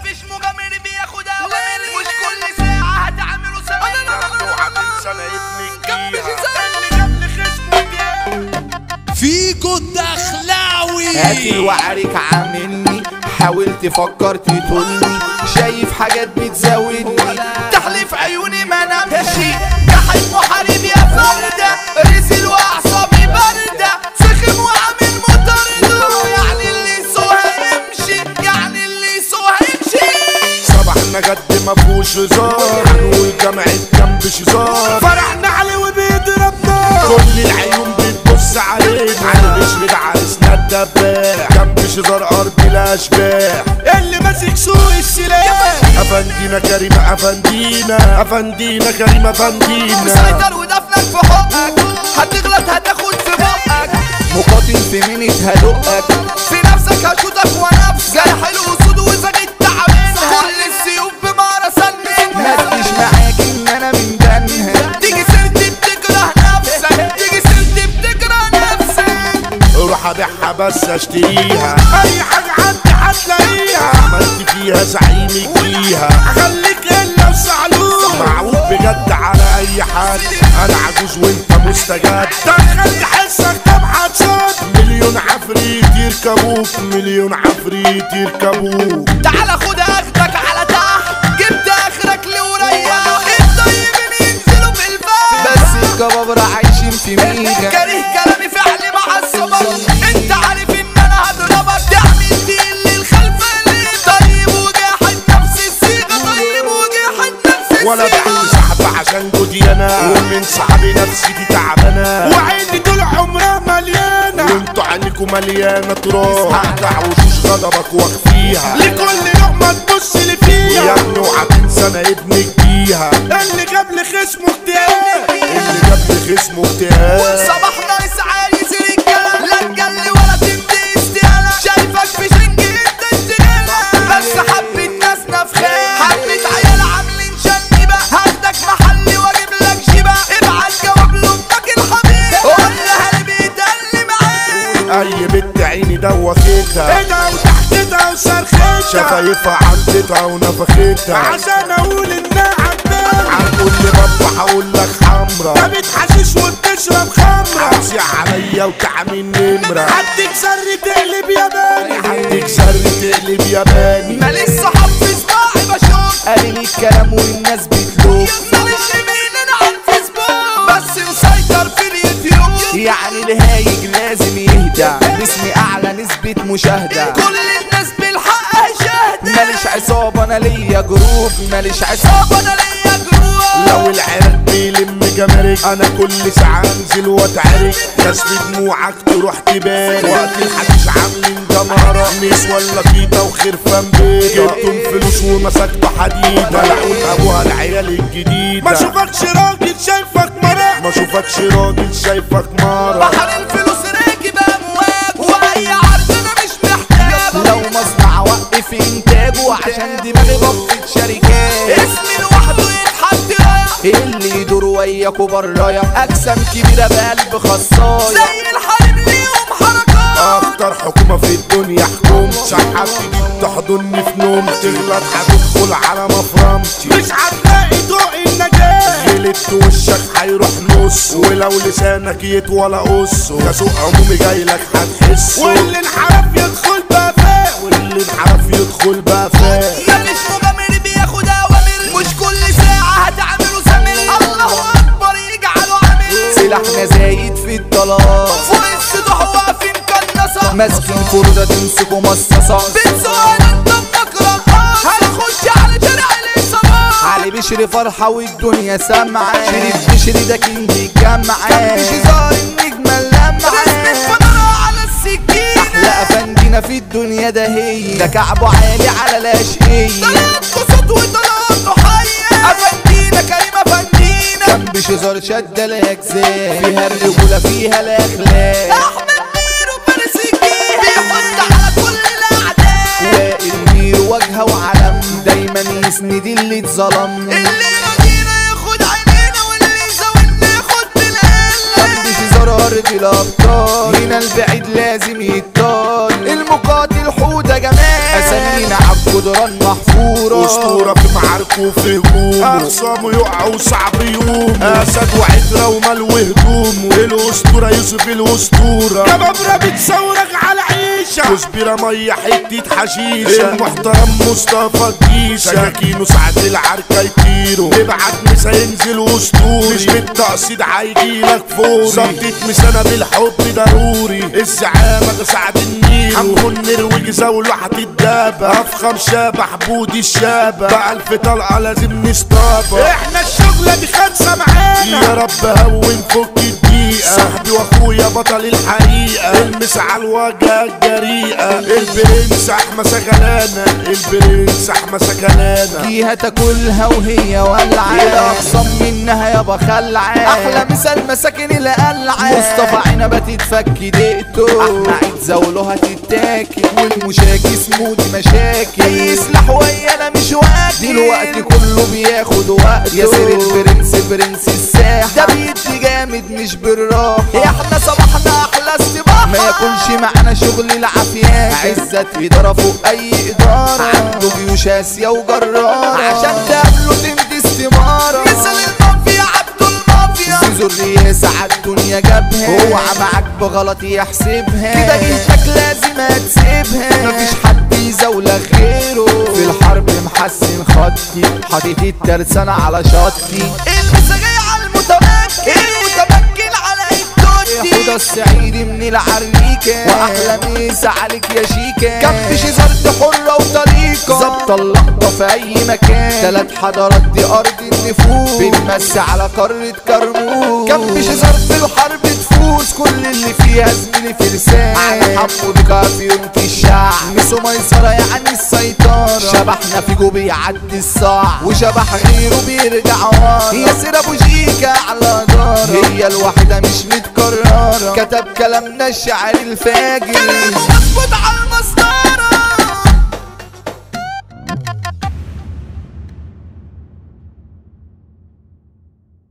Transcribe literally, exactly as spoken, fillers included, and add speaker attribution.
Speaker 1: مفيش مغامر بياخد اوامر، مش كل ساعة هتعملوا سماح.
Speaker 2: ممنوع من سنة ابنك
Speaker 1: مش
Speaker 2: فيها
Speaker 1: اللي قبل خصمه جه
Speaker 3: فيكو الدخلاوي.
Speaker 4: هاتي الوعرك عاملني، حاولت فكرت تقولني، شايف حاجات بتزاولني،
Speaker 1: تحليف عيوني ما نمشي، جحد محارب يا فردة، رزل واعصابي باردة، سخم وعامل مطردة، يعني اللي سوها يمشي، يعني اللي سوها يمشي.
Speaker 2: صباحنا جد مفهوش هزار، هنقول جامعة جنب شزار،
Speaker 3: فرحنا عليه وبيضربنا،
Speaker 2: كل العيون بتبص علينا، على بشر عرسنا الدباح، جنب شزار ارض الاشباح،
Speaker 3: اللي ماسك سوق السلاح.
Speaker 2: افندينا كريمة افندينا، افندينا كريمة افندينا،
Speaker 1: مسيطر ودفنك في حقك، هتغلط هتاخد في بقك،
Speaker 4: مقاتل في منت هدقك،
Speaker 1: في نفسك هشوتك ونفسك، جرح الاسود وزغت تعبانها، كل السيوف بمعرة
Speaker 4: ما
Speaker 1: سنها،
Speaker 4: تجيش معاك ان انا من دنها،
Speaker 1: تيجي سيرتي بتكره نفسك، تيجي سيرتي بتكره نفسك.
Speaker 2: روح ابيعها بس اشتريها،
Speaker 3: اي حاجة عندي هتلاقيها،
Speaker 2: عملت فيها زعيمك فيها،
Speaker 3: خليك الا وسعلوك،
Speaker 2: معروف بجد على اي حد، انا عجوز وانت مستجد،
Speaker 3: دخلت حسك طبعا صوت،
Speaker 2: مليون عفريت يركبوك، مليون عفريت يركبوك،
Speaker 1: تعال خد اخدك على تحت، جبت اخرك لوريا، الطيبين ينزلوا في الفم،
Speaker 4: بس الكبابرة عايشين في ميجا،
Speaker 1: كاره كلامي فعلي معصبك، انت عارف ان انا هضربك، تعمل تقيل للخلف ليه، طيب وجاحد نفس الصيغة، طيب وجاحد نفس
Speaker 2: ولا
Speaker 1: الصيغة،
Speaker 2: بعمل سحب عشان جودي انا، ومن صحابي نفسيتي تعبانه،
Speaker 3: وعيني طول عمرها مليانة،
Speaker 2: وانتوا عينيكوا مليانه تراب، هقطع وشوش غضبك واخفيها،
Speaker 3: لكل لقمة تبص اللي
Speaker 2: يا
Speaker 3: فيها،
Speaker 2: ابني اوعى تنسى انا ابنك بيها،
Speaker 3: اللي قبل خصمه اكتئاب،
Speaker 2: اللي جاب لي خصمه اكتئاب،
Speaker 1: صباحنا اسعار يزيد الكلام، لا تجلي ولا تمدي استقالة، شايفك في شنج انت اشتغالة، بس حبة ناس نفخان، حبة عيال عاملين شنبة، هاخدك محلي واجيب لك شبه، ابعت جواب لامك الحبيبة، قول لها اللي بيتقل معاك،
Speaker 2: اي بنت عيني دوختها،
Speaker 3: ايدها وتحتها وصرختها،
Speaker 2: شفايفها عدتها ونفختها،
Speaker 3: عشان اقول انها عجباني،
Speaker 2: هتقول لي بابا هقول لك حمرا،
Speaker 3: جابت حشيش وبتشرب خمرة،
Speaker 2: عاوزي عليا وتعمل نمرة،
Speaker 3: عندك سر تقلب ياباني،
Speaker 2: عندك سر تقلب ياباني،
Speaker 1: ماليش صحاب في صباعي بشوف،
Speaker 4: قالين الكلام والناس بتلوك،
Speaker 1: ماليش ايميل انا على الفيسبوك، بس مسيطر في اليوتيوب،
Speaker 4: يعني الهايج لازم يهدى، باسمي اعلى نسبة مشاهدة،
Speaker 1: كل الناس بالحق هيشاهد،
Speaker 4: ماليش عصابة انا ليا جروب، ماليش عصابة
Speaker 1: انا ليا جروح،
Speaker 2: لو العرق بيلم جمارك، انا كل ساعة انزل واتعرك، ناس في دموعك تروح تبارك، وقت الحديث عاملين جمارة، نيس ولا فيتا وخرفان بيت، جبتم فلوس ومسكتوا حديد، ملعون ابوها العيال الجديد،
Speaker 3: ما اشوفكش راجل شايفك مرة،
Speaker 2: ما اشوفكش راجل شايفك مرة،
Speaker 1: بحر الفلوس راكب امواج، واي عرض انا مش محتاج،
Speaker 4: لو مصنع وقف انتاجه، عشان دماغي ضبط شركات،
Speaker 1: اسمي لوحده يتحط رايح،
Speaker 4: اللي يدور وياكوا برايا، اجسام كبيرة بقلب خصايا،
Speaker 1: زي الحريم ليهم حركات،
Speaker 2: اكتر حكومة في الدنيا حكومة، سحبت دي تحضني في نوم، تغلط هتدخل على مفرمتي،
Speaker 3: مش هتلاقي ضوء النجاة،
Speaker 2: غلطت وشك هيروح نص، ولو لسانك يطول قصه، كسوق عمومي جايلك هتحسه،
Speaker 3: واللي انحرف يدخل بقى فاق،
Speaker 2: واللي انحرف يدخل بقى فاق،
Speaker 1: مفيش مغامر بياخد اوامر، مش كل ساعة هتعملوا سمير، الله اكبر يجعلوا عامل،
Speaker 4: سلاحنا زايد في الطلاق،
Speaker 1: فوق السطوح واقفين كنصة،
Speaker 4: ماسكين فردة تمسكوا مصاصة،
Speaker 1: بنسوان انت بكرة، هنخش على شارع الإصابات،
Speaker 4: علي بشري فرحة والدنيا سامعة، شريف بشري ده كينج الجامعة، كان بشزار النجمة اللمعة،
Speaker 1: رسمة فنانة على السكينة،
Speaker 4: أحلى أفندينا في الدنيا ده هي، ده كعبه عالي على الأشقية،
Speaker 1: طلعت صوت وطلعت حية، أفندينا كريم أفندينا،
Speaker 4: كان بشزار شد الأجزاء، فيها الرجولة فيها الأخلاق،
Speaker 1: أحمد مير وفارس الجيل، بيحط على كل الأعداء،
Speaker 4: وائل مير وجهه وعلم، دايما يسند اللي اتظلم،
Speaker 1: اللي يرضينا ياخد عينينا، واللي يزودنا ياخد بالقلة،
Speaker 4: كان بشزار أرض الأبطال، هنا البعيد لازم يطال، المقاتل حودة جمال، أسامينا عبد الجدران محفورة،
Speaker 2: اسطورة في معاركه وفي هجومه، اخصامه يقعوا وصعب يقوموا، اسد وعترة ومال وهدومه، الاسطورة يوسف الاسطورة،
Speaker 3: كبابرة بتصورك على عيشة،
Speaker 2: كزبرة مية حتة حشيشة، المحترم مصطفى الجيشة، سكاكينه ساعة العركة يطيروا، تبعت مسا ينزل اسطوري، مش بالتقصيد هيجيلك فوري، ظبطة مسانة بالحب ضروري، الزعامة ده سعد النيل، حمو النرويج زاوله هتتدابة، افخم شابح بودي الشابة، بألف طلقة لازم نصطابة،
Speaker 3: احنا الشغلة دي خمسة معانا،
Speaker 2: يا رب هون فك الدقيقة، صاحبي واخويا بطل الحقيقة، المس على الوجه الجريئة، البرنس احمى سكلانة، البرنس احمى سكلانة،
Speaker 4: جيها تاكلها وهي ولعة، الاقسم منها يابا خلعة، احلى مثال مساكن القلعة، مصطفى عنبة تتفك دقته، احنا عيد زولها تتاكل، والمشاكي سمود مشاكل، اي سلاح ويانا مش وقت، دلوقتي كله بياخد وقت، يا سير البرنس برنس الساحة، ده بيدي جامد مش بالراحة، احنا صباحنا احلى استباحة، ما يكونش معانا شغل العافيات، عزت إدارة فوق اي ادارة، عنده جيوش اسيا وجرارة، عشان تقابله تمضي استمارة،
Speaker 1: مثل المافيا عبد المافيا،
Speaker 4: زيزو الرئاسة عالدنيا جابها، اوعى معاك بغلط يحسبها، كده جهتك لازم هتسيبها، مفيش حد يزولك غيره، في الحرب محسن خطي، حاطط الترسانة على شطي،
Speaker 1: المساجية على المتمكن، المتمكن على الدنيا،
Speaker 4: حوضة السعيدي من العريكة، واحلى ميسا عليك يا شيكة، كبش زرد حرة وطريقة، ظبط اللقطة في اي مكان، تلات حضارات دي ارض النفوس، بنمس على قارة كرموز، كبش زرد الحرب تفوز، كل اللي فيها زميلي فرسان، على حمو بكا في يوم في الشعب، ميسو ميسرة يعني السيطرة، شبحنا في جو بيعدي الصاع، وشبح غيره بيرجع ورا، ياسر ابو جيكا على دارة، هي الوحيدة مش متكررة، كتب كلامنا الشعر الفاجر،
Speaker 1: مظبوط على